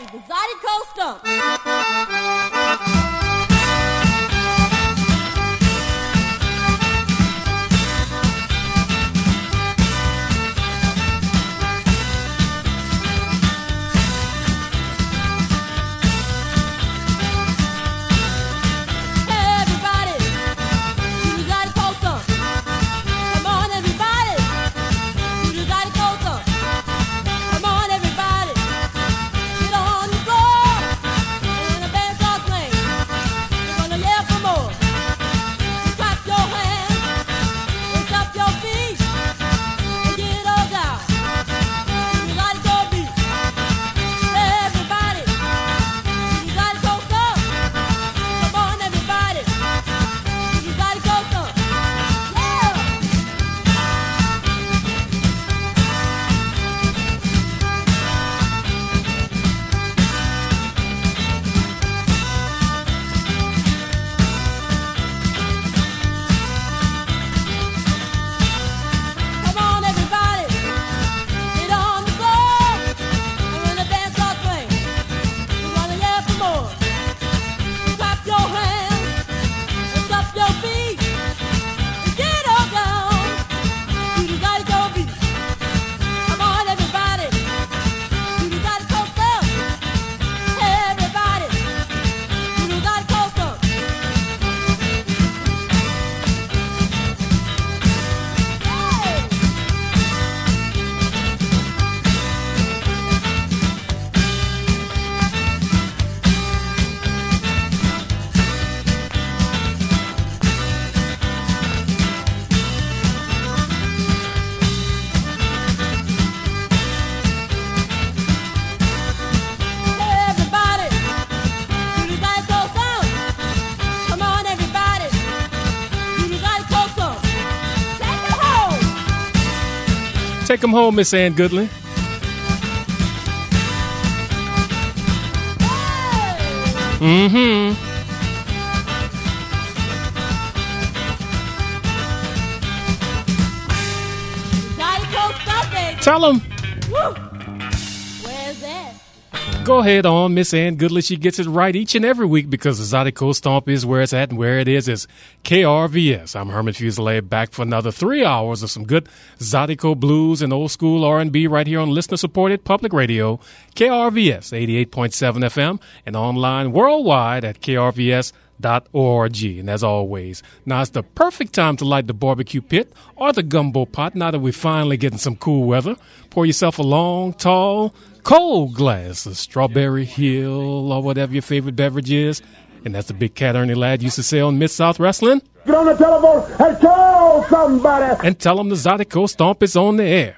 the Zydeco Stomp. Take them home, Miss Ann Goodley. Mm-hmm. Tell them. Where's that? Go ahead on, Miss Ann Goodley. She gets it right each and every week because the Zydeco Stomp is where it's at, and where it is KRVS. I'm Herman Fuselier, back for another 3 hours of some good Zydeco blues and old school R&B right here on listener-supported public radio, KRVS 88.7 FM, and online worldwide at krvs.org. And as always, now it's the perfect time to light the barbecue pit or the gumbo pot now that we're finally getting some cool weather. Pour yourself a long, tall, cold glass of Strawberry Hill or whatever your favorite beverage is. And that's the big Cat Ernie Ladd used to say on Mid-South Wrestling. Get on the telephone and call somebody. And tell them the Zydeco Stomp is on the air.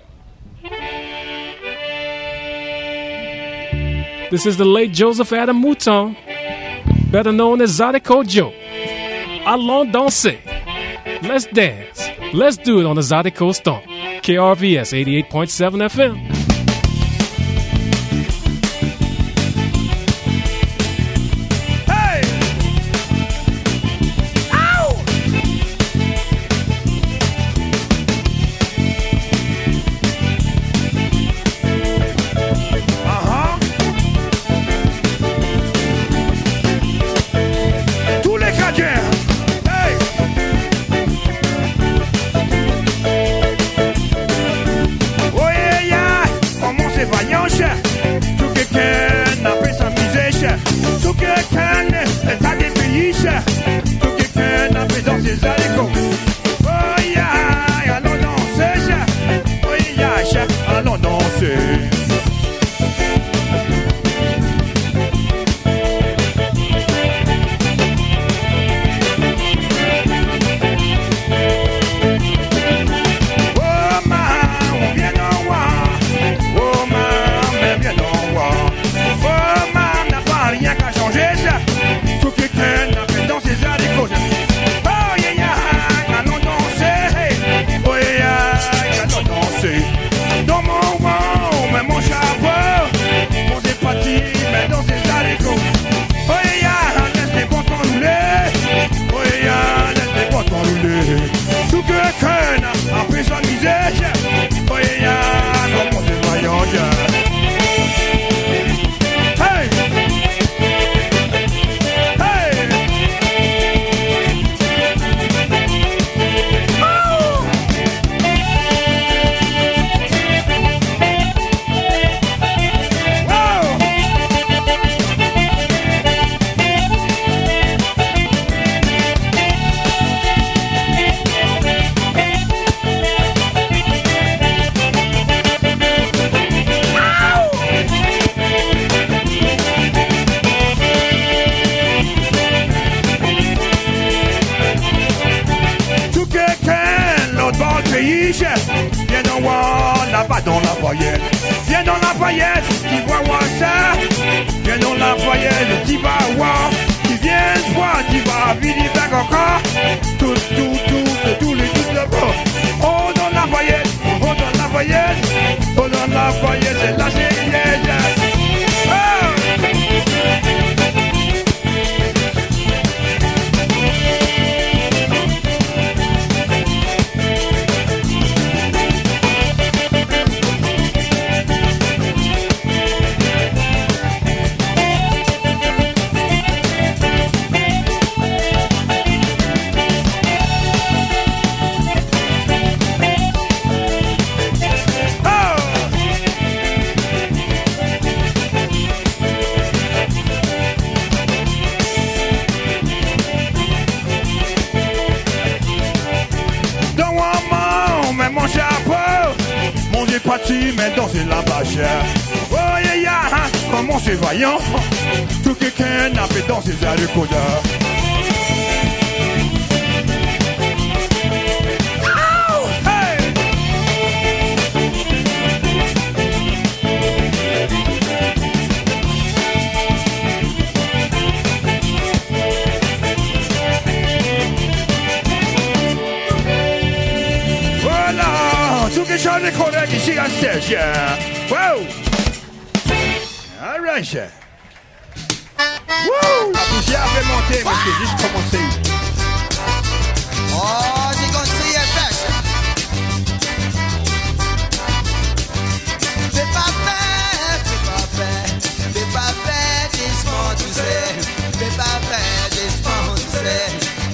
This is the late Joseph Adam Mouton, better known as Zydeco Joe. Allons danser. Let's dance. Let's do it on the Zydeco Stomp. KRVS 88.7 FM. Oh yeah, yeah. Lafayette. Viens dans Lafayette, tu vas voir ça. Viens dans Lafayette, tu vas voir. Tu viens voir, tu vas venir back encore. Tous les trucs de bord. Oh dans Lafayette, oh dans Lafayette, oh dans Lafayette, c'est la Syrienne. Parti, mais danser la bâchère. Oh yeah, yeah, comment c'est vaillant. Tout quelqu'un n'a fait danser à le codeur. Les collègues ici à stage. Wow! All right, sir. Woo! La poussière fait monter, mais c'est juste commencé. Oh, j'ai construit un flash. Fais pas faire, dis-moi tu sais. Fais pas faire, dis-moi tu sais.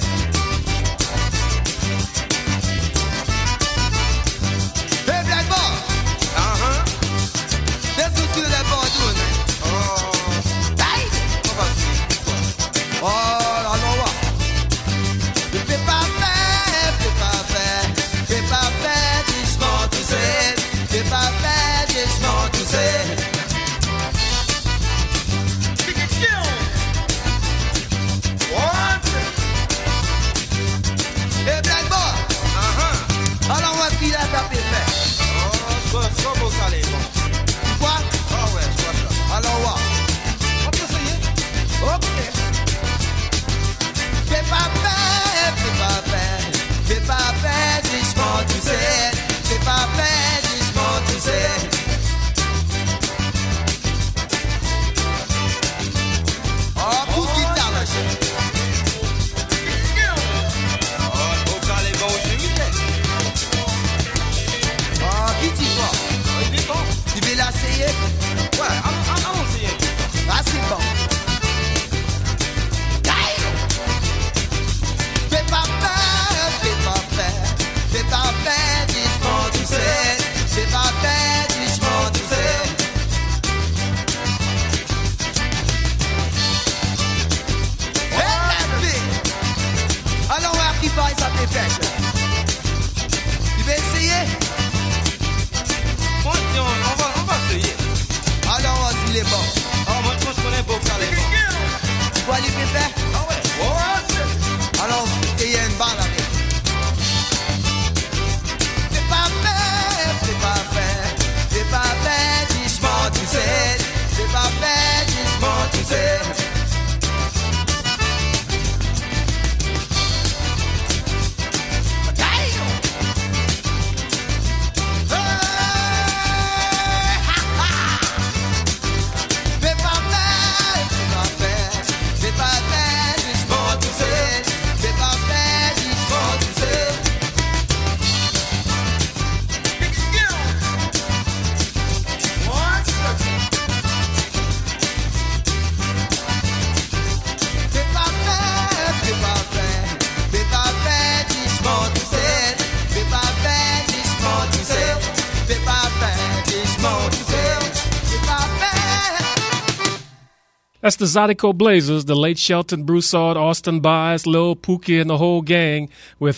That's the Zydeco Blazers, the late Shelton Broussard, Austin Byes, Lil Pookie, and the whole gang with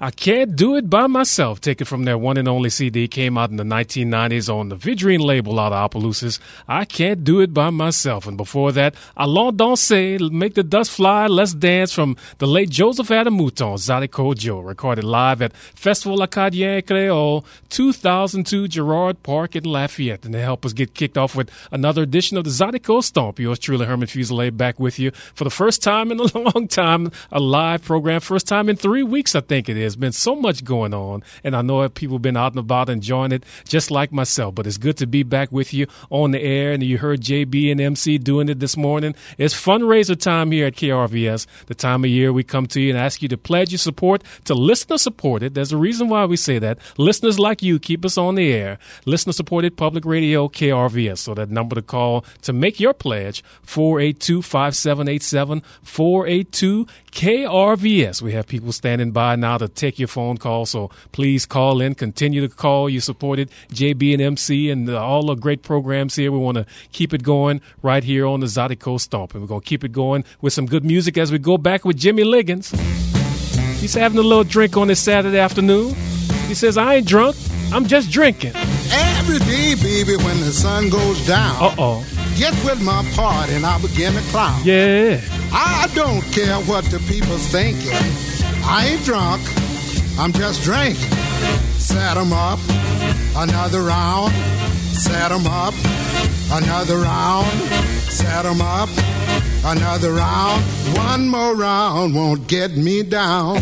I Can't Do It By Myself, taken from their one and only CD, came out in the 1990s on the Vidrine label out of Opelousas. I Can't Do It By Myself. And before that, Allons Danser, Make the Dust Fly, Let's Dance from the late Joseph Adam Mouton, Zydeco Joe, recorded live at Festival Acadien Creole, 2002, Gerard Park in Lafayette. And they help us get kicked off with another edition of the Zydeco Stomp. Yours truly, Herman Fuselier, back with you for the first time in a long time, a live program, first time in 3 weeks, I think it is. Been so much going on, and I know people have been out and about enjoying it just like myself, but it's good to be back with you on the air. And you heard JB and MC doing it this morning. It's fundraiser time here at KRVS, the time of year we come to you and ask you to pledge your support to listener supported. There's a reason why we say that. Listeners like you keep us on the air. Listener supported public radio KRVS. So that number to call to make your pledge, 482-5787, 482 KRVS. We have people standing by now to take your phone call, so please call in. Continue to call. You supported JB and MC and all the great programs here. We want to keep it going right here on the Zydeco Stomp, and we're going to keep it going with some good music as we go back with Jimmy Liggins. He's having a little drink on this Saturday afternoon. He says, I ain't drunk, I'm just drinking. Every day, baby, when the sun goes down, get with my party and I begin to clown. Yeah. I don't care what the people's thinking. I ain't drunk, I'm just drinking. Set 'em up, another round. Set 'em up, another round. Set 'em up, another round. One more round won't get me down.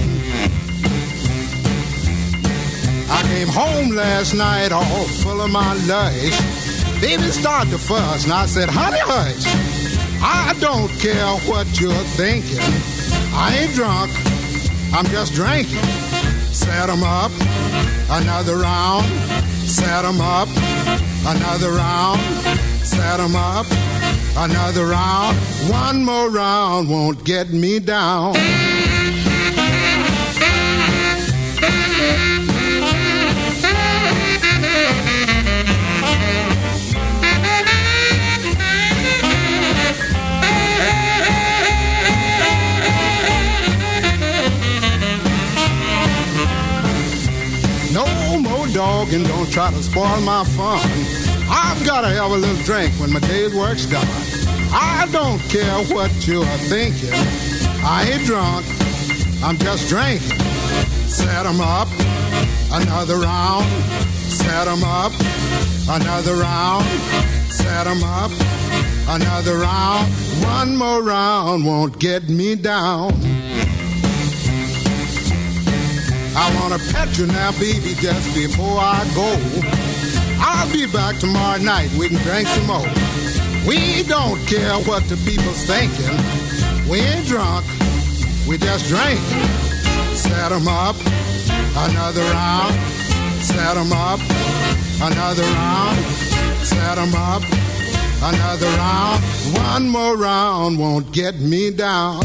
I came home last night all full of my lush. Baby started to fuss and I said, honey, hush. I don't care what you're thinking. I ain't drunk, I'm just drinking. Set 'em up, another round. Set 'em up, another round. Set 'em up, another round. One more round won't get me down. Dog, and don't try to spoil my fun. I've got to have a little drink when my day's work's done. I don't care what you're thinking. I ain't drunk, I'm just drinking. Set 'em up, another round. Set 'em up, another round. Set 'em up, another round. One more round won't get me down. I wanna pet you now, baby, just before I go. I'll be back tomorrow night, we can drink some more. We don't care what the people's thinking. We ain't drunk, we just drinking. Set 'em up, another round. Set 'em up, another round. Set 'em up, another round. One more round won't get me down.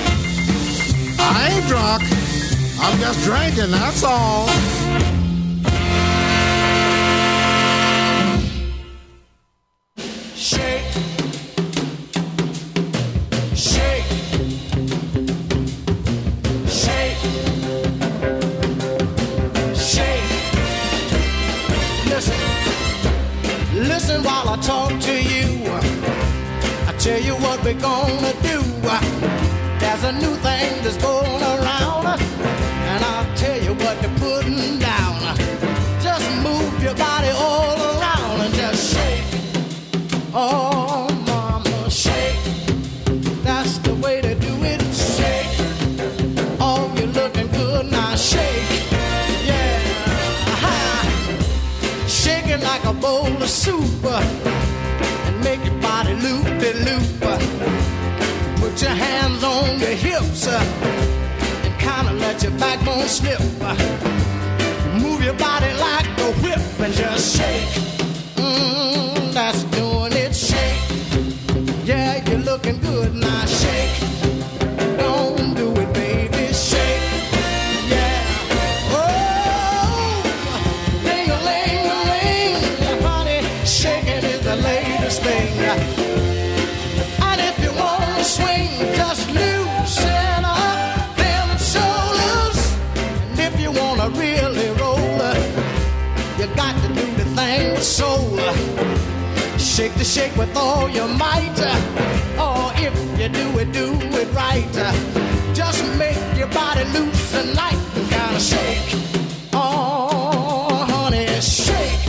I ain't drunk, I'm just drinking, that's all. Shake, shake, shake, shake. Listen, listen while I talk to you. I tell you what we're gonna do. There's a new thing that's going around, and I'll tell you what they're putting down. Just move your body all around and just shake. Oh, mama, shake. That's the way to do it. Shake. Oh, you're looking good now. Shake. Yeah. Shake it like a bowl of soup and make your body loop-de-loop. Put your hands on your hips and kind of let your backbone slip. Move your body like a whip and just shake. That's doing it. Shake. Yeah, you're looking good now. Shake. Don't do it, baby. Shake. Yeah. Oh, ding-a-ling-a-ling. Honey, shaking is the latest thing. And if you want to swing, just loosen up them shoulders. And if you with soul. Shake the shake with all your might. Oh, if you do it right. Just make your body loose and light and kind of shake. Oh, honey, shake.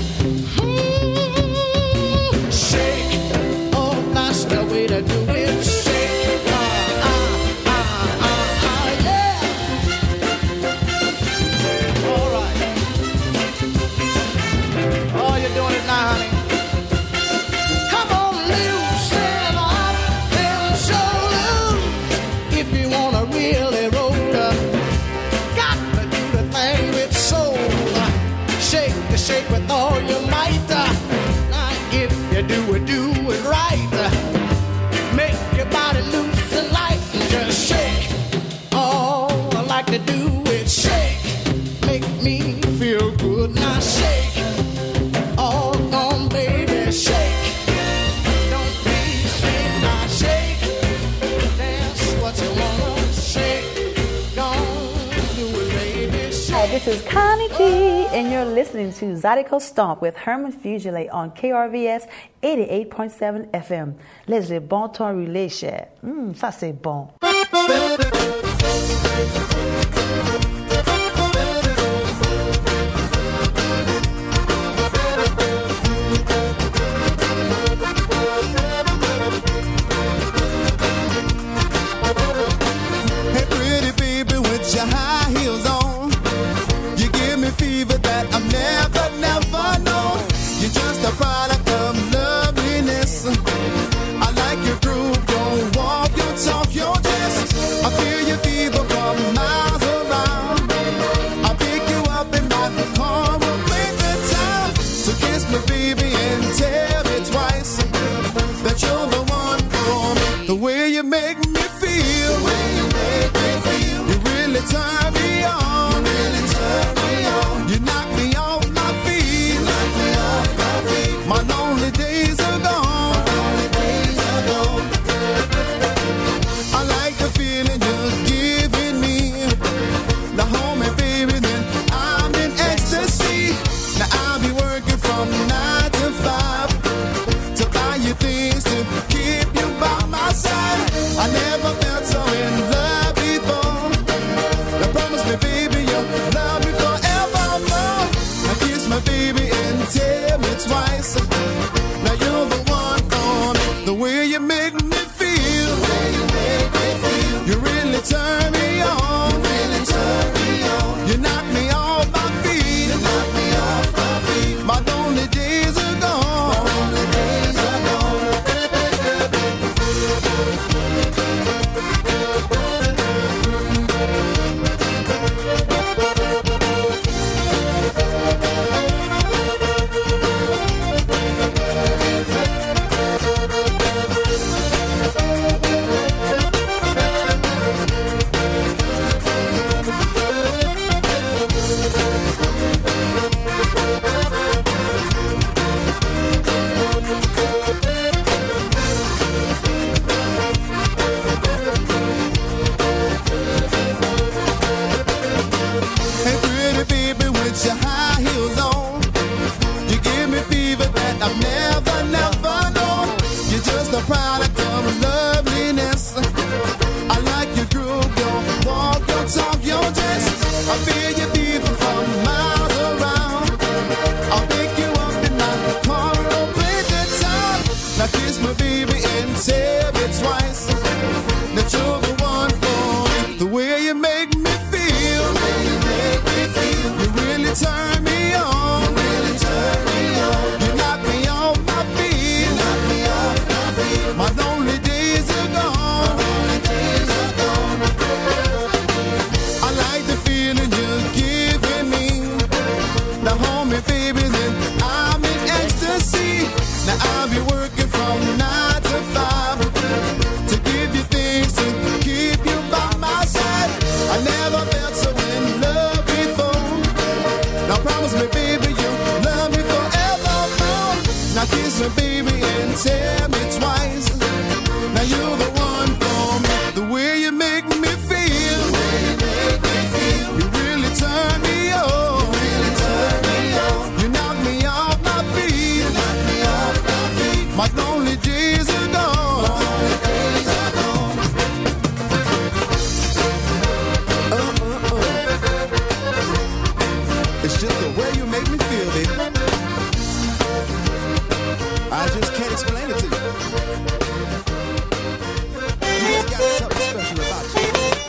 Shake. Oh, that's the way to do it. Shake. Yeah. All right. Oh, you're doing it now, honey. Really roll, got to do the thing with soul. Shake the shake with all your might. Now if you do it right. Make your body loose and light and just shake. Oh, I like to do it. Shake, make me feel good. Now shake, oh, on baby, shake. Don't be ashamed. Now shake, dance what you want. Hi, this is Connie G, and you're listening to Zydeco Stomp with Herman Fugile on KRVS 88.7 FM. Les bon temps roulé, cher. Ça c'est bon. Hey, pretty baby with your high heels on. Fever that I've never known. You're just a product of loveliness. I like your groove, your walk, your talk, your dress. I feel your fever from miles around. I'll pick you up in my car, we'll make the time. So kiss me, baby, and tell me twice that you're the one for me. The way you make me feel, you really turn me on. You knock me off my feet. My lonely days are gone. I like the feeling you're giving me. Now hold me, baby, then I'm in ecstasy. Now I'll be working from 9 to 5 to buy you things to keep you by my side. I never felt so in love before. Now promise me, baby, you'll love me forevermore. Now kiss my baby and tell me twice. Now you're the one for me. The way you make me feel, you really turn me on. You knock me off my feet. My lonely days are gone. Hey, pretty baby with your high heels on. You give me fever that I've never known. You're just a product of loveliness. I like your groove, your walk, your talk, your dress. I feel your fever from miles around. I'll pick you up in my car and we'll play the time. Now kiss me, baby, and tell me twice that you're the one for me. The way you make me feel, you really turn me on. You knock me off my feet. My lonely days are gone. I like the feeling you're giving me. Now hold me, baby, then I'm in ecstasy. Now I'll be working from 9 to 5 to give you things to keep you by my side. I never felt so in love before. Now promise me, baby, you'll love me forevermore. Now kiss me, baby, and tell me twice. Now you're the one for me. The way you make me feel, you really turn me on. You knock me off my feet. days are gone. It's just the way you make me feel, baby. I just can't explain it to you. You just got something special about you.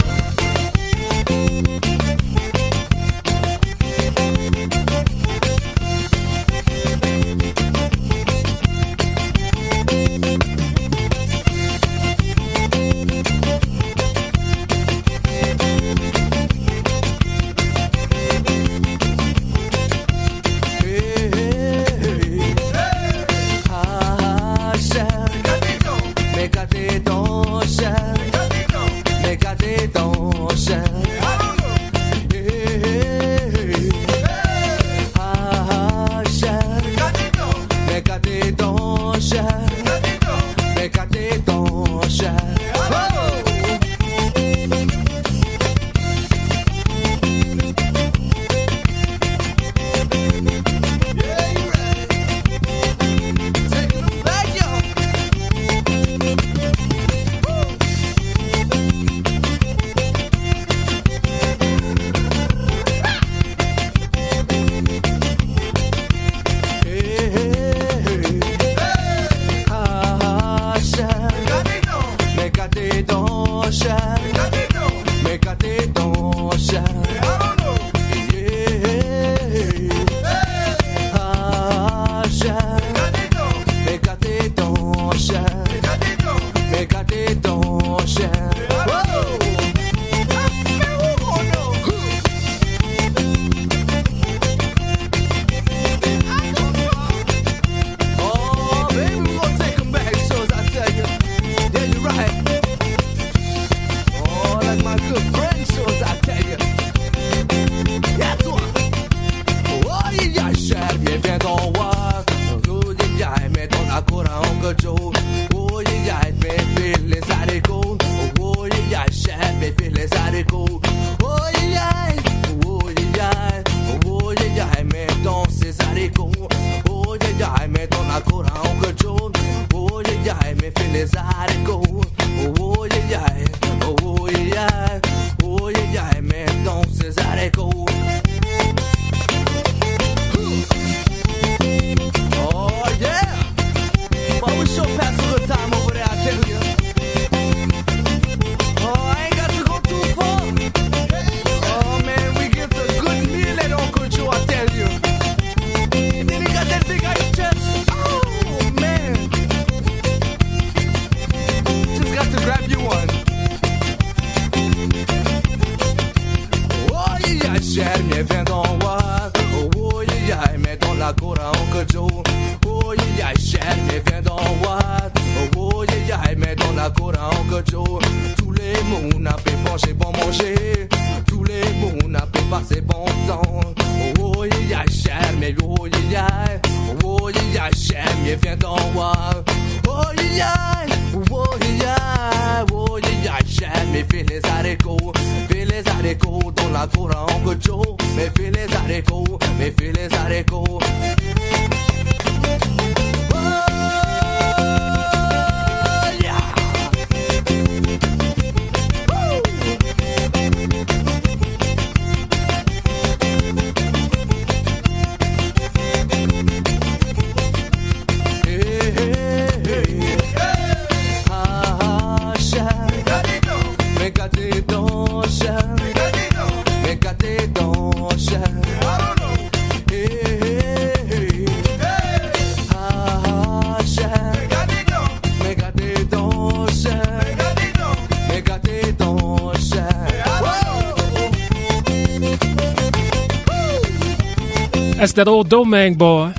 That's that old Domang boy,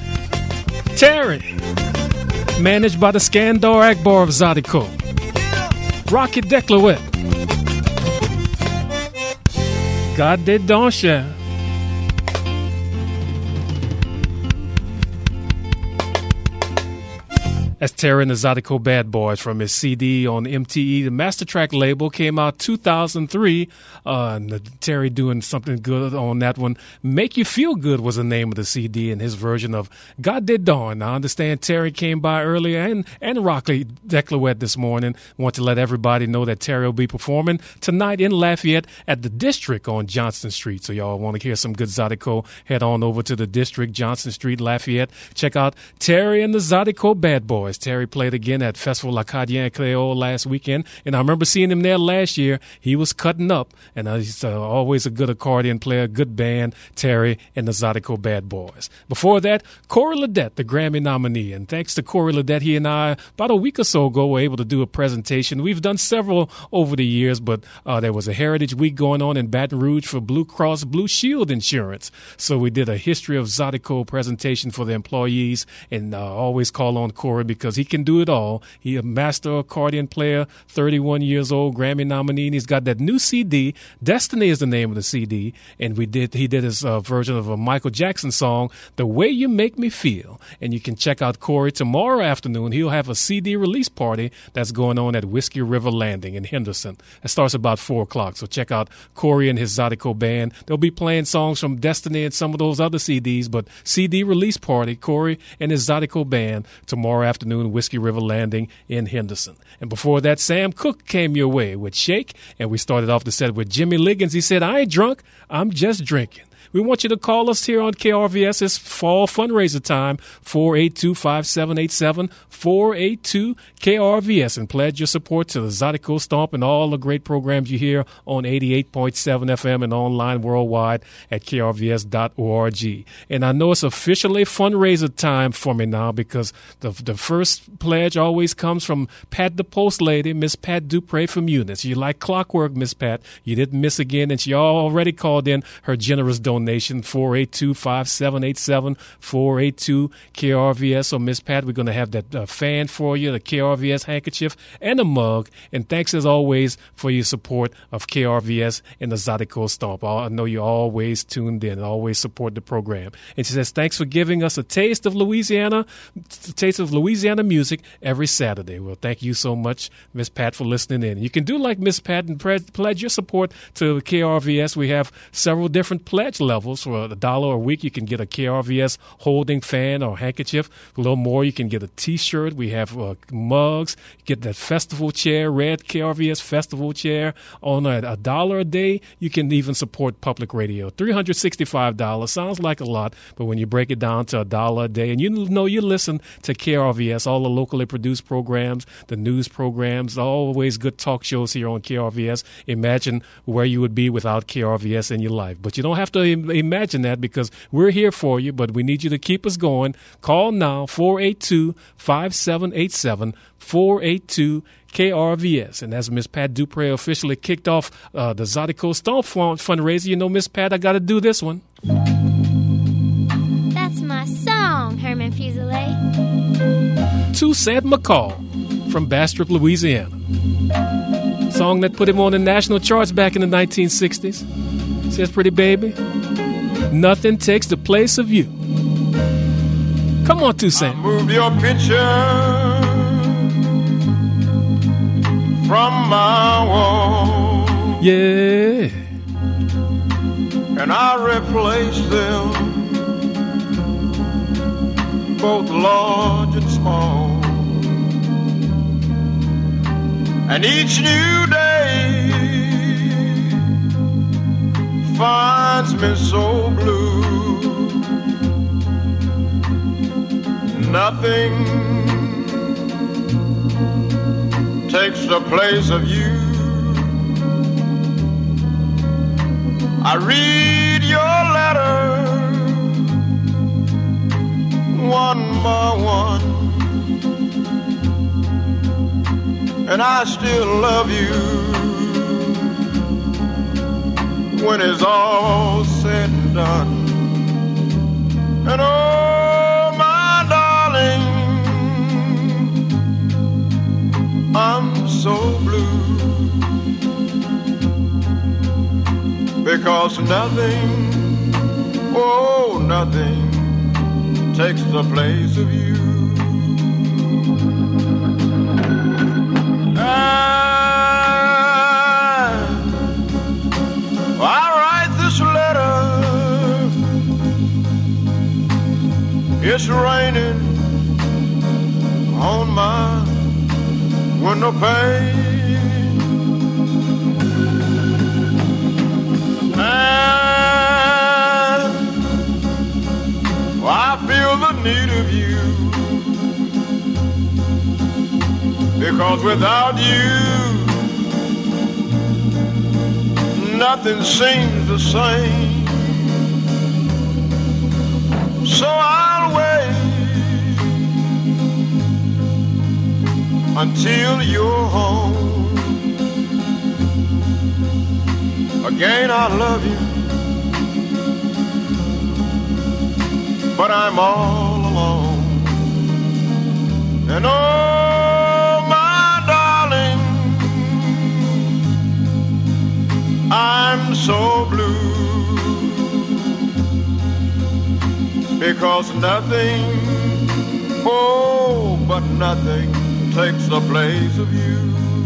Terry, managed by the Skandar Akbar of Zydeco. Rocky Declawet. Gardez donc, cher. That's Terry and the Zydeco Bad Boys from his CD on MTE. The Master Track label came out 2003. And Terry doing something good on that one. Make You Feel Good was the name of the CD and his version of God Did Dawn. Now, I understand Terry came by earlier and Rockley Declouette this morning. Want to let everybody know that Terry will be performing tonight in Lafayette at the District on Johnston Street. So y'all want to hear some good Zydeco, head on over to the District, Johnston Street, Lafayette. Check out Terry and the Zydeco Bad Boys. Terry played again at Festival Acadien Creole last weekend, and I remember seeing him there last year. He was cutting up, and he's always a good accordion player, good band, Terry and the Zydeco Bad Boys. Before that, Corey Ledet, the Grammy nominee, and thanks to Corey Ledet, he and I, about a week or so ago, were able to do a presentation. We've done several over the years, but there was a Heritage Week going on in Baton Rouge for Blue Cross Blue Shield Insurance, so we did a history of Zydeco presentation for the employees, and always call on Corey because he can do it all. He's a master accordion player, 31 years old, Grammy nominee, and he's got that new CD. Destiny is the name of the CD, and he did his version of a Michael Jackson song, The Way You Make Me Feel. And you can check out Corey tomorrow afternoon. He'll have a CD release party that's going on at Whiskey River Landing in Henderson. It starts about 4 o'clock, so check out Corey and his Zydeco band. They'll be playing songs from Destiny and some of those other CDs, but CD release party, Corey and his Zydeco band tomorrow afternoon, Whiskey River Landing in Henderson. And before that, Sam Cooke came your way with Shake, and we started off the set with Jimmy Liggins. He said, I ain't drunk, I'm just drinking. We want you to call us here on KRVS. It's fall fundraiser time, 482-5787, 482-KRVS, and pledge your support to the Zydeco Stomp and all the great programs you hear on 88.7 FM and online worldwide at krvs.org. And I know it's officially fundraiser time for me now because the first pledge always comes from Pat the Post Lady, Miss Pat Dupre from Eunice. You like clockwork, Miss Pat. You didn't miss again, and she already called in her generous donation. 482-5787, 482-KRVS. So, Miss Pat, we're going to have that fan for you, the KRVS handkerchief, and a mug. And thanks, as always, for your support of KRVS and the Zydeco Stomp. I know you're always tuned in and always support the program. And she says, thanks for giving us a taste of Louisiana music every Saturday. Well, thank you so much, Miss Pat, for listening in. You can do like Miss Pat and pledge your support to KRVS. We have several different pledge levels. For $1 a week, you can get a KRVS holding fan or handkerchief. A little more, you can get a T-shirt. We have mugs. Get that festival chair, red KRVS festival chair. On $1 a day, you can even support public radio. $365 sounds like a lot, but when you break it down to $1 a day, and you know you listen to KRVS, all the locally produced programs, the news programs, always good talk shows here on KRVS. Imagine where you would be without KRVS in your life. But you don't have to imagine that because we're here for you, but we need you to keep us going. Call now, 482-5787, 482-KRVS. And as Miss Pat Dupre officially kicked off the Zydeco Stomp fundraiser, you know, Miss Pat, I got to do this one. That's my song, Herman Fuselier. Toussaint McCall from Bastrop, Louisiana. Song that put him on the national charts back in the 1960s. Says, pretty baby, nothing takes the place of you. Come on, Toussaint. Move your picture from my wall. Yeah. And I replace them, both large and small. And each new day finds me so blue. Nothing takes the place of you. I read your letter one by one, and I still love you when it's all said and done. And oh, my darling, I'm so blue, because nothing, oh, nothing takes the place of you. with no pain. And I feel the need of you, because without you nothing seems the same. So I'll wait until you're home. Again I love you, but I'm all alone. And oh, my darling, I'm so blue, because nothing, oh, but nothing takes the place of you.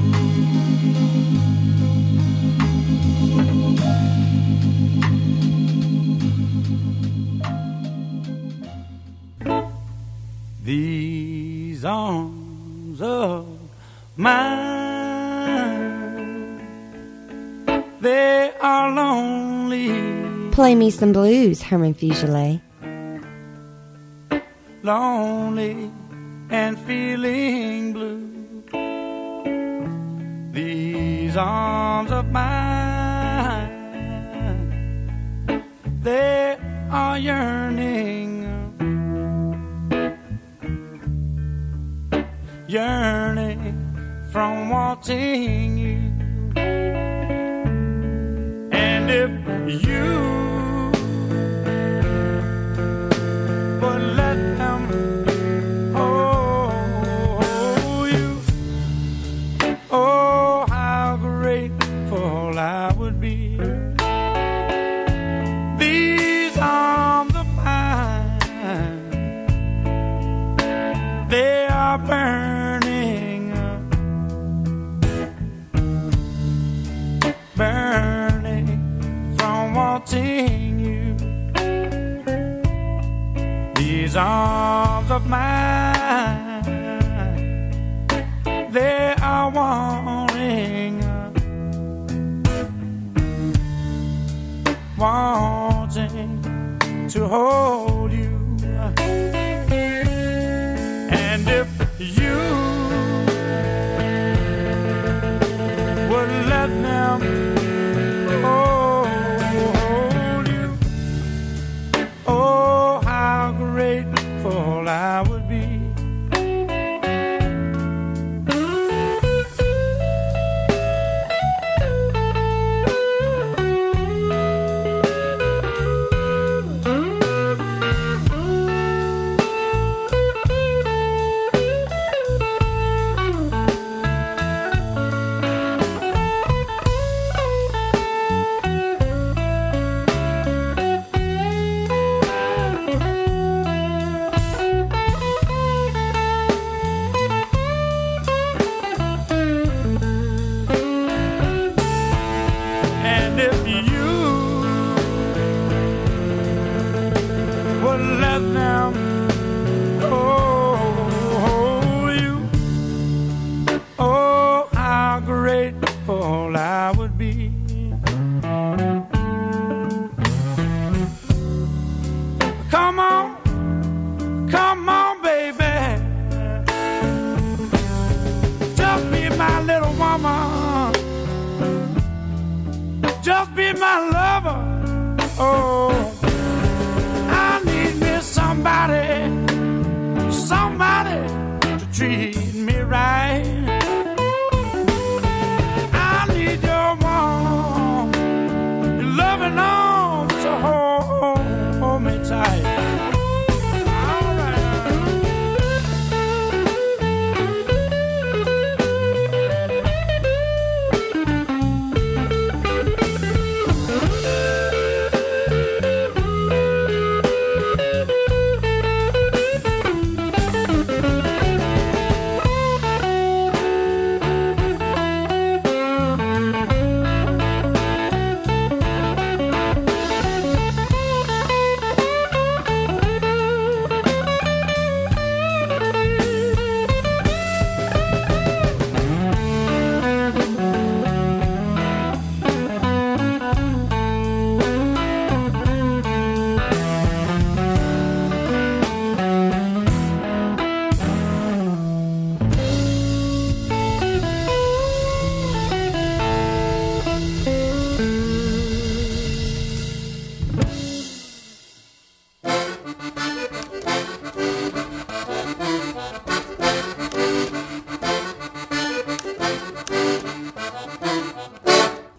These arms of mine, they are lonely. Play me some blues, Herman Fugile. Lonely and feeling blue. These arms of mine, they are yearning. Yearning from wanting you. And if you would let them hold you, oh, how grateful I would be. These arms of mine, they are burning. Burning from wanting you. These arms of mine, they are wanting, wanting to hold you. And if you would let them hold you, oh, how grateful I would be. Just be my lover. Oh, I need me somebody, somebody to treat me right. I need your warm, your loving arms to hold me tight.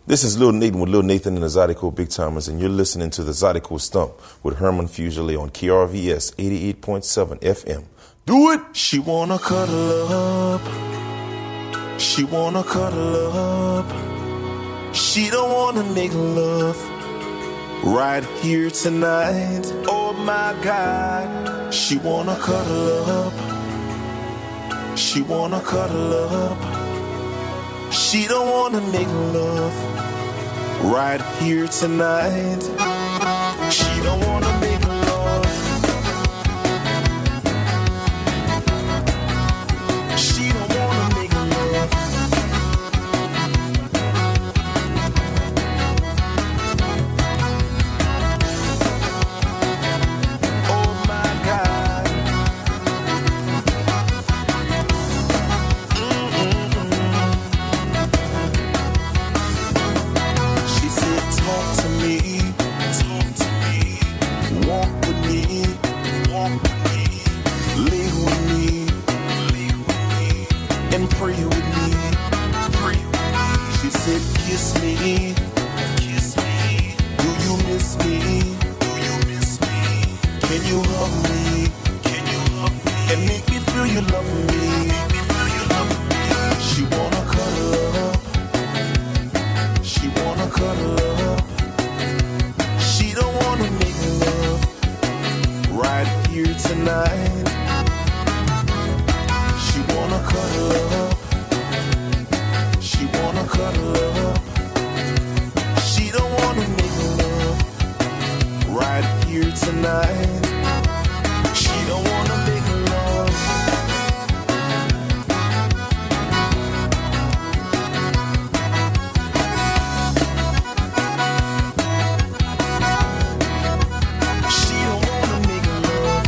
This is Lil Nathan with Lil Nathan and the Zydeco Big Timers, and you're listening to the Zydeco Stump with Herman Fugile on KRVS 88.7 FM. Do it! She wanna cuddle up. She wanna cuddle up. She don't wanna make love right here tonight. Oh my God. She wanna cuddle up. She wanna cuddle up. She don't wanna make love right here tonight. She don't wanna make love. She don't wanna make love. Oh my God. She said, talk to me, walk with me, lay with me, and pray with me. She said, kiss me, do you miss me, can you hug me, and make me feel you love me. She wanna cuddle up. She wanna cuddle up. She don't wanna make love right here tonight. She wanna cuddle up. She wanna cuddle up. She don't wanna make love right here tonight. She don't wanna make love. She don't wanna make love.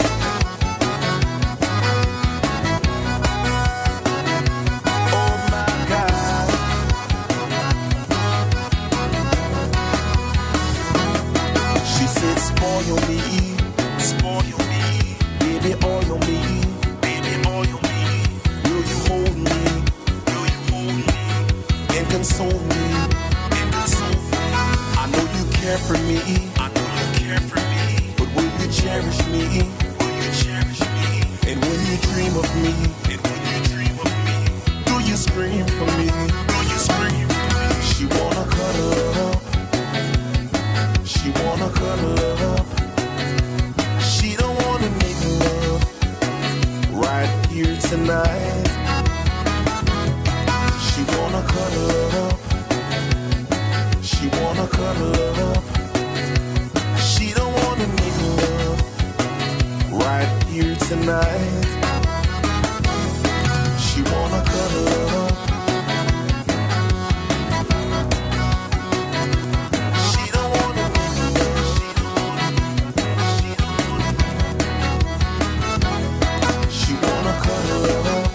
Oh my God. She said, spoil me, baby, oil me, will you hold me, and console me, I know you care for me, but will you cherish me, and when you dream of me, do you scream for me, she wanna cuddle up, she wanna cuddle up, she don't wanna make love right here tonight, she wanna cuddle up, she wanna cuddle up, she don't wanna make love right here tonight, she wanna cuddle up. She don't wanna make love. She wanna cuddle up.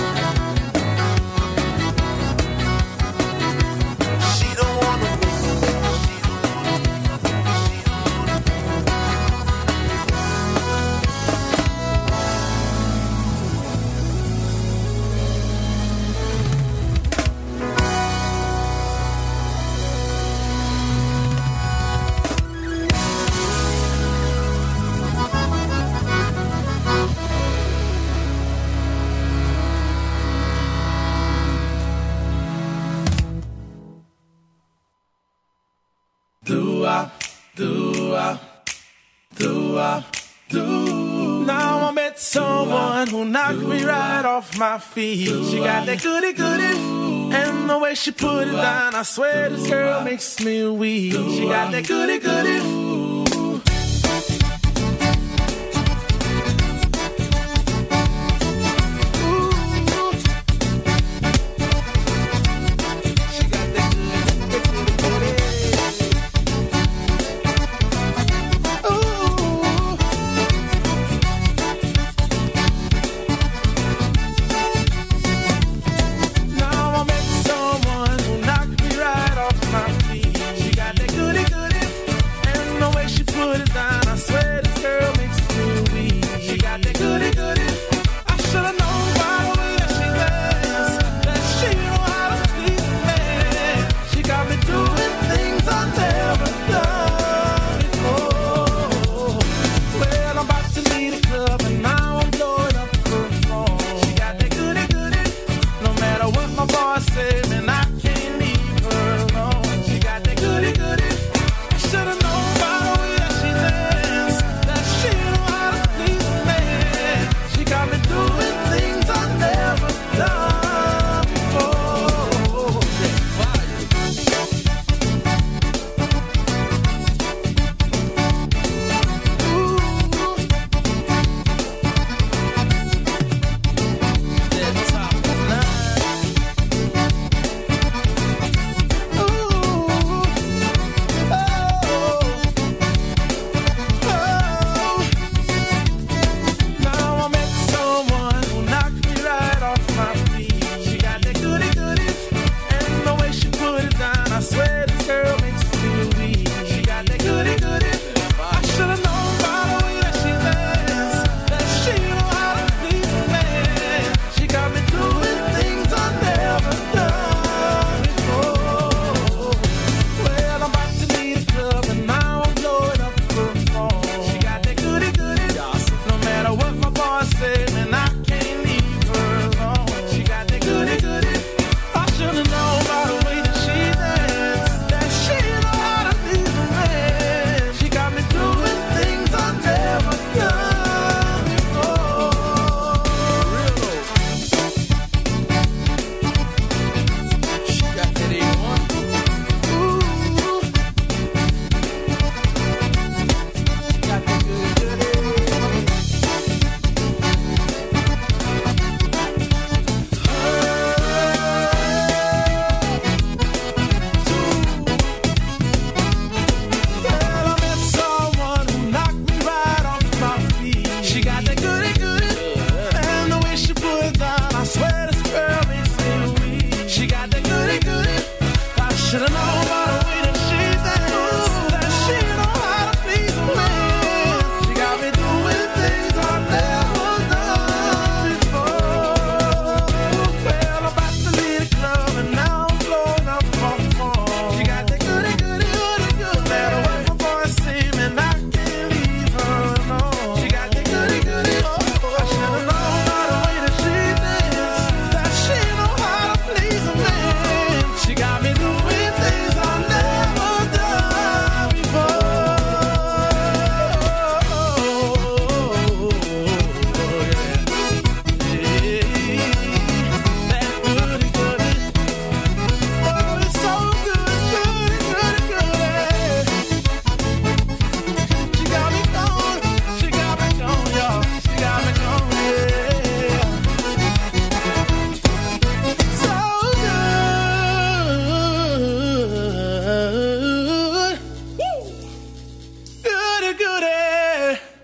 She don't wanna make love. Now I met someone who knocked me right off my feet. She got that goody goody, and the way she put it down, I swear this girl makes me weak. She got that goody goody. She got that goody goody, and the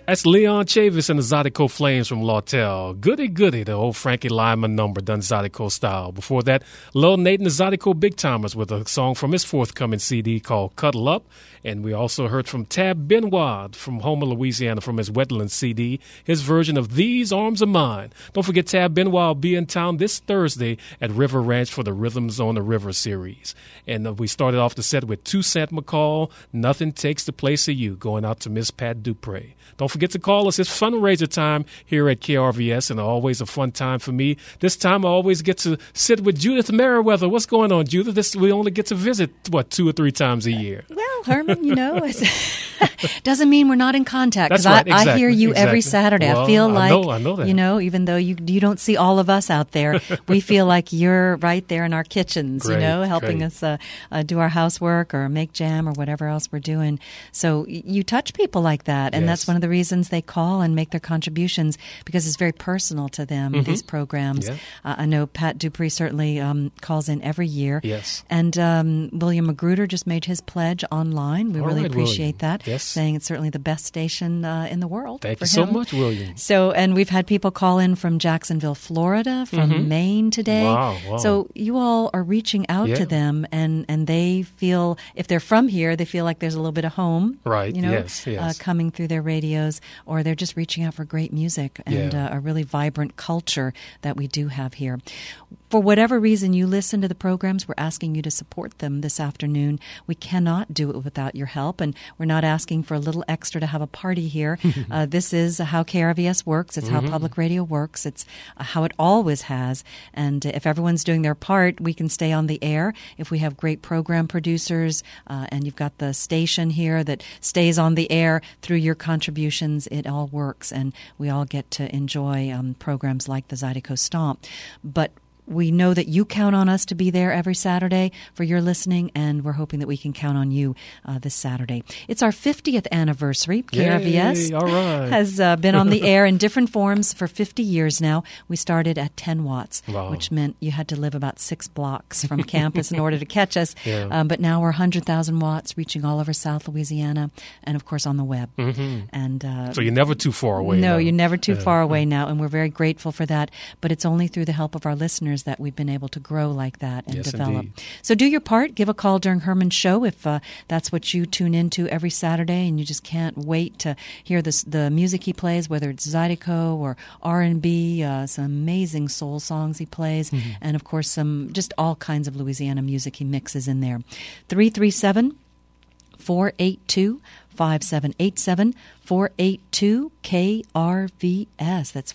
That's Leon Chavis and the Zydeco Flames from Lawtell. Goody goody, the old Frankie Lyman number done Zydeco style. Before that, Lil Nate and the Zydeco Big Timers with a song from his forthcoming CD called Cuddle Up. And we also heard from Tab Benoit from Homer, Louisiana, from his Wetlands CD, his version of These Arms Are Mine. Don't forget Tab Benoit will be in town this Thursday at River Ranch for the Rhythms on the River series. And we started off the set with Toussaint McCall, Nothing Takes the Place of You, going out to Miss Pat Dupre. Don't forget to call us. It's fundraiser time here at KRVS, and always a fun time for me. This time I always get to sit with Judith Merriweather. What's going on, Judith? We only get to visit, 2 or 3 times a year. Well, Herman, doesn't mean we're not in contact. That's right, I hear you every Saturday. Well, I feel like, I know that. Even though you don't see all of us out there, we feel like you're right there in our kitchens, great, helping us do our housework or make jam or whatever else we're doing. So you touch people like that, and that's one of the reasons they call and make their contributions, because it's very personal to them, these programs. Yeah. I know Pat Dupree certainly calls in every year. Yes. And William Magruder just made his pledge online. We really appreciate that. Yes. Saying it's certainly the best station in the world. Thank for you so him. much, William. So, and we've had people call in from Jacksonville, Florida, from Maine today. Wow. So you all are reaching out to them, and they feel, if they're from here, they feel like there's a little bit of home. Right. Yes. Coming through their radios, or they're just reaching out for great music and a really vibrant culture that we do have here. For whatever reason you listen to the programs, we're asking you to support them this afternoon. We cannot do it without your help, and we're not asking for a little extra to have a party here. This is how KRVS works. It's how public radio works. It's how it always has. And if everyone's doing their part, we can stay on the air. If we have great program producers and you've got the station here that stays on the air through your contributions, it all works, and we all get to enjoy programs like the Zydeco Stomp. But we know that you count on us to be there every Saturday for your listening, and we're hoping that we can count on you this Saturday. It's our 50th anniversary. KRVS has been on the air in different forms for 50 years now. We started at 10 watts, which meant you had to live about 6 blocks from campus in order to catch us. But now we're 100,000 watts, reaching all over South Louisiana, and of course on the web. And so you're never too far away. No, you're never too far away now, and we're very grateful for that. But it's only through the help of our listeners that we've been able to grow like that and develop. Indeed. So do your part. Give a call during Herman's show if that's what you tune into every Saturday, and you just can't wait to hear the music he plays, whether it's Zydeco or R&B, some amazing soul songs he plays, and of course some just all kinds of Louisiana music he mixes in there. 337-482-5787, 482-KRVS. That's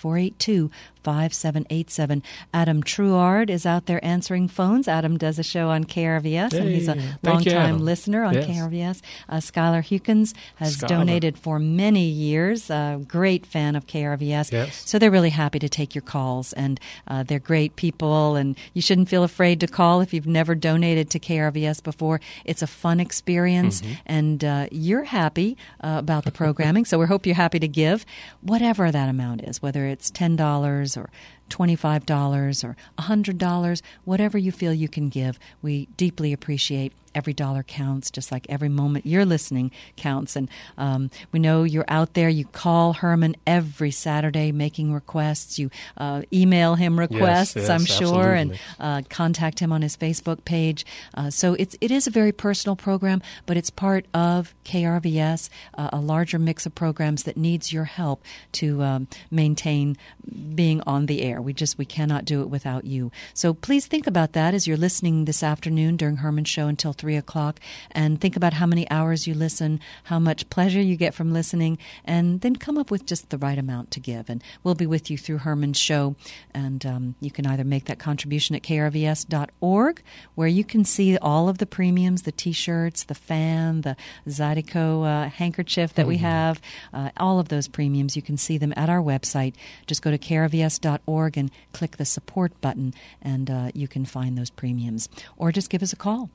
482-5787. Adam Truard is out there answering phones. Adam does a show on KRVS, and he's a longtime listener on KRVS. Skylar Hukins has donated for many years. A great fan of KRVS. So they're really happy to take your calls, and they're great people, and you shouldn't feel afraid to call if you've never donated to KRVS before. It's a fun experience, and you're happy about the programming. So we hope you're happy to give whatever that amount is, whether it's $10 or $25 or $100, whatever you feel you can give. We deeply appreciate every dollar counts, just like every moment you're listening counts. And we know you're out there. You call Herman every Saturday making requests. You email him requests, I'm sure, and contact him on his Facebook page. So it is a very personal program, but it's part of KRVS, a larger mix of programs that needs your help to maintain being on the air. We cannot do it without you. So please think about that as you're listening this afternoon during Herman's show until 3 o'clock, and think about how many hours you listen, how much pleasure you get from listening, and then come up with just the right amount to give. And we'll be with you through Herman's show, and you can either make that contribution at krvs.org, where you can see all of the premiums, the T-shirts, the fan, the Zydeco handkerchief that we have, all of those premiums. You can see them at our website. Just go to krvs.org and click the support button, and you can find those premiums. Or just give us a call,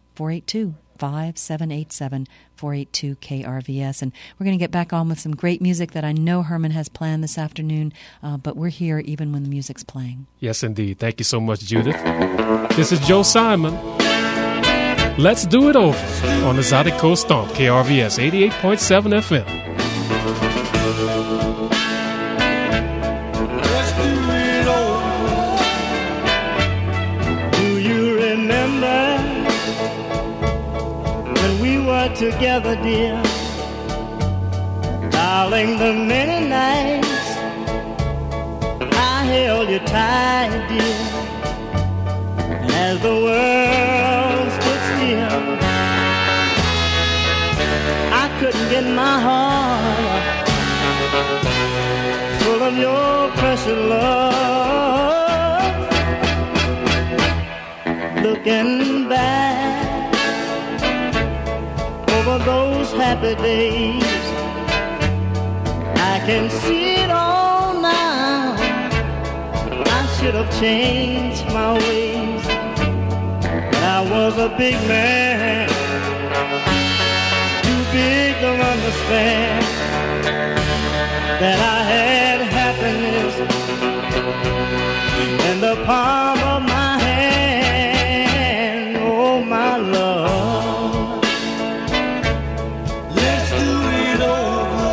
482-5787, 482-KRVS. And we're going to get back on with some great music that I know Herman has planned this afternoon, but we're here even when the music's playing. Yes, indeed. Thank you so much, Judith. This is Joe Simon. Let's do it over on the Zydeco Stomp, KRVS 88.7 FM. Let's do it over. Do you remember when we were together, dear? Darling, the many nights I held you tight, dear. As the world stood still, I couldn't get my heart full of your precious love. Looking back over those happy days, I can see it all now. I should have changed my ways. I was a big man, too big to understand that I had happiness in the palm of my hand. Oh, my love, let's do it over.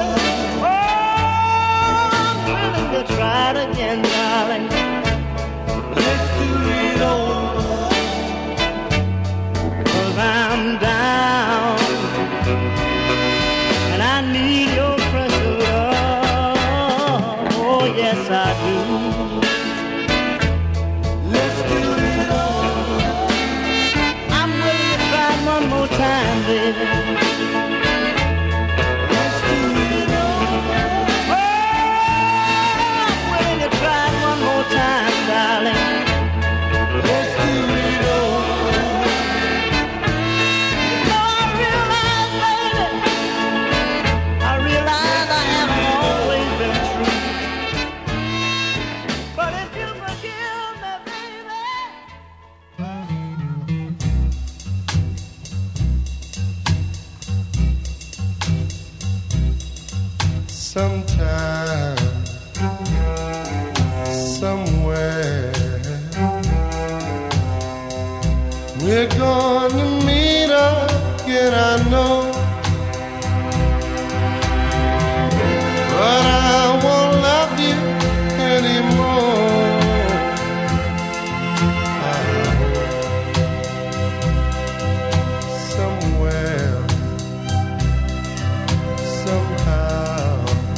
Oh, I'm willing to try it again, darling. Let's do it over. I'm down and I need your precious love. Oh, yes, I do. Let's do it over. I'm willing to try it one more time, baby. Let's do it over. Oh, I'm willing to try it one more time, darling. Let's do it over. Sometime, somewhere, we're gonna meet again, I know. But I won't love you anymore. Somewhere, somehow,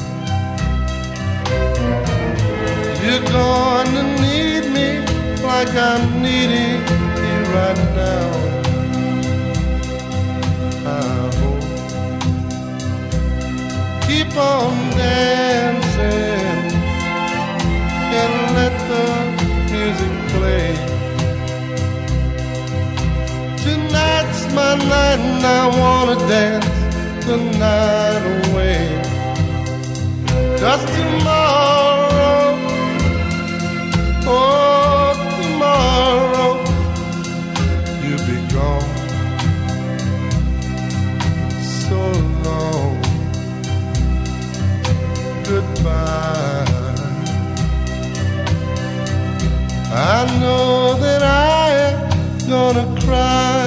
you're gonna need me like I'm needing you right now. I hope. Keep on dancing and let the music play. Tonight's my night and I wanna dance the night away. Just tomorrow, oh, tomorrow, you'll be gone. So long, goodbye. I know that I am gonna cry,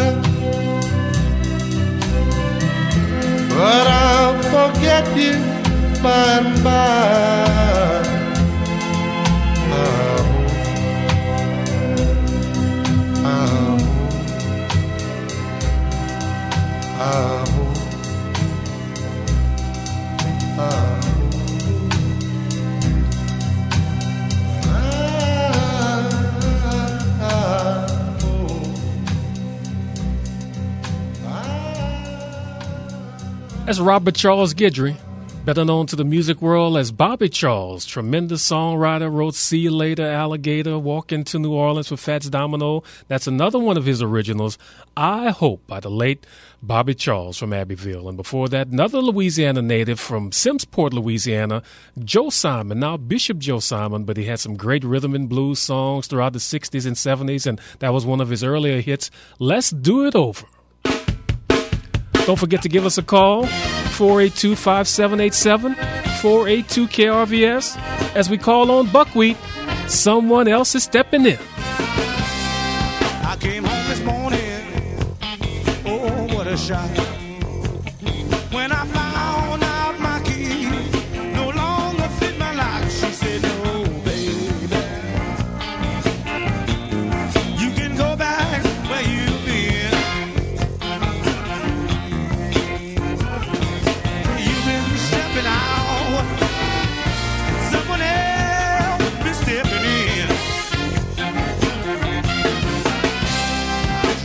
but I'll forget you by and by. That's Robert Charles Guidry, better known to the music world as Bobby Charles. Tremendous songwriter, wrote See You Later, Alligator, Walking to New Orleans with Fats Domino. That's another one of his originals, I Hope, by the late Bobby Charles from Abbeville. And before that, another Louisiana native from Simpsport, Louisiana, Joe Simon, now Bishop Joe Simon, but he had some great rhythm and blues songs throughout the 60s and 70s, and that was one of his earlier hits, Let's Do It Over. Don't forget to give us a call, 482-5787, 482-KRVS. As we call on Buckwheat, someone else is stepping in. I came home this morning, oh, what a shock. When I found out my key no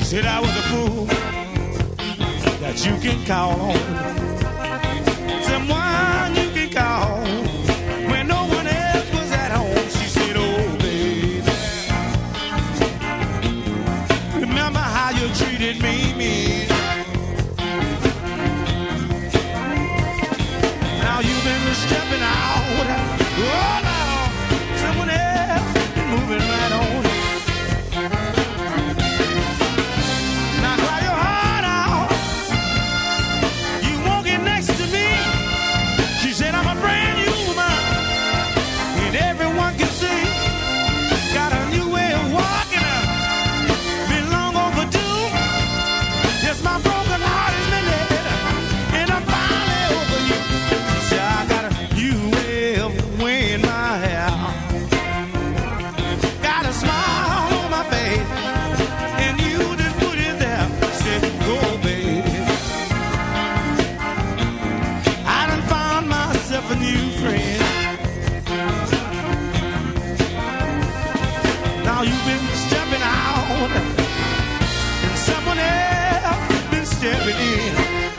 said I was a fool that you can call on. Someone you can call when no one else was at home. She said, oh, baby, remember how you treated me. Now you've been stepping out. Oh, now someone else been moving right on. Now cry your heart out. You won't get next to me. She said I'm a brand new woman, and everyone can see. Got a new way of walking. Been long overdue. Yes, my broken heart is mended, and I'm finally over you. She said I got a new way of wearing my hair. Got a smile on my face, and you just put it there. Said, go, baby. I done found myself a new friend. Now you've been stepping out, and someone else been stepping in.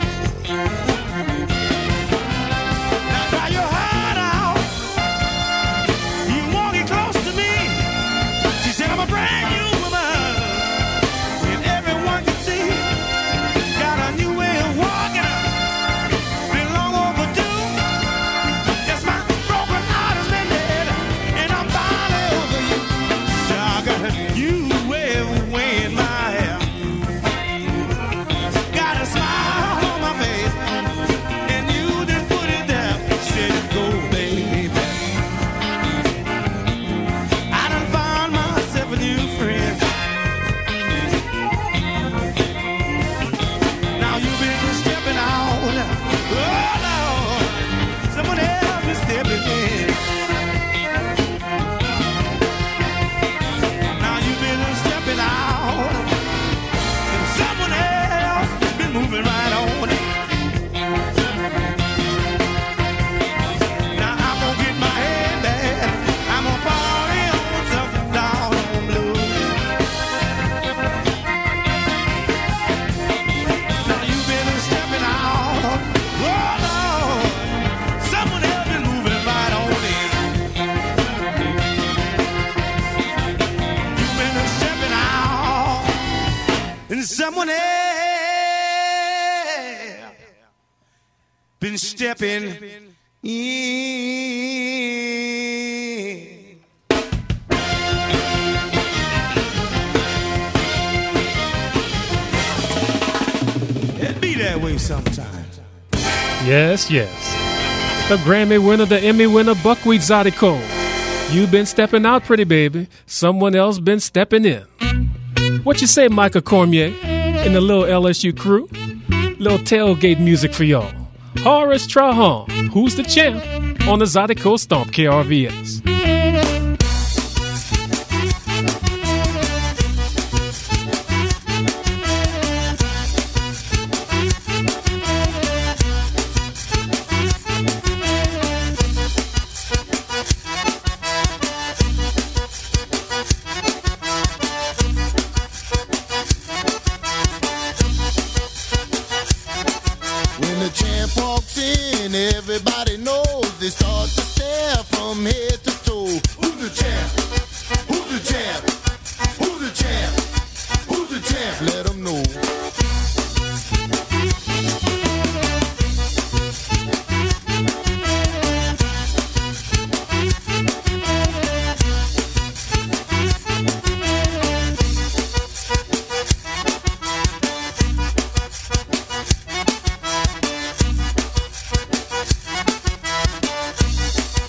Now cry your heart out. You won't get close to me. She said I'm a brand new woman, and everyone can see. Got a new way of walking. Been long overdue. Yes, my broken heart has been dead, and I'm finally over you. So I got a new way of wearing my hair. Got a smile on my face, and you just put it there. Said, go, baby. I done found myself a new friend. Now you've been stepping out. Oh, Lord. Someone else is stepping in. Now you've been stepping out, and someone else been moving right on. Now I'm gonna get my head back. I'm gonna party on something down on blue. Now you've been stepping out. Oh, Lord. Someone else been moving right on in. You've been stepping out, and someone else been stepping in. It be that way sometimes. Yes, yes. The Grammy winner, the Emmy winner, Buckwheat Zydeco. You've been stepping out, pretty baby. Someone else been stepping in. What you say, Michael Cormier, and the little LSU crew? Little tailgate music for y'all. Horace Trahan, who's the champ? On the Zydeco Stomp, KRVS. When the champ walks in, everybody knows they start to stare from head to toe. Who's the champ? Who's the champ? Who's the champ? Who's the champ? Let them know.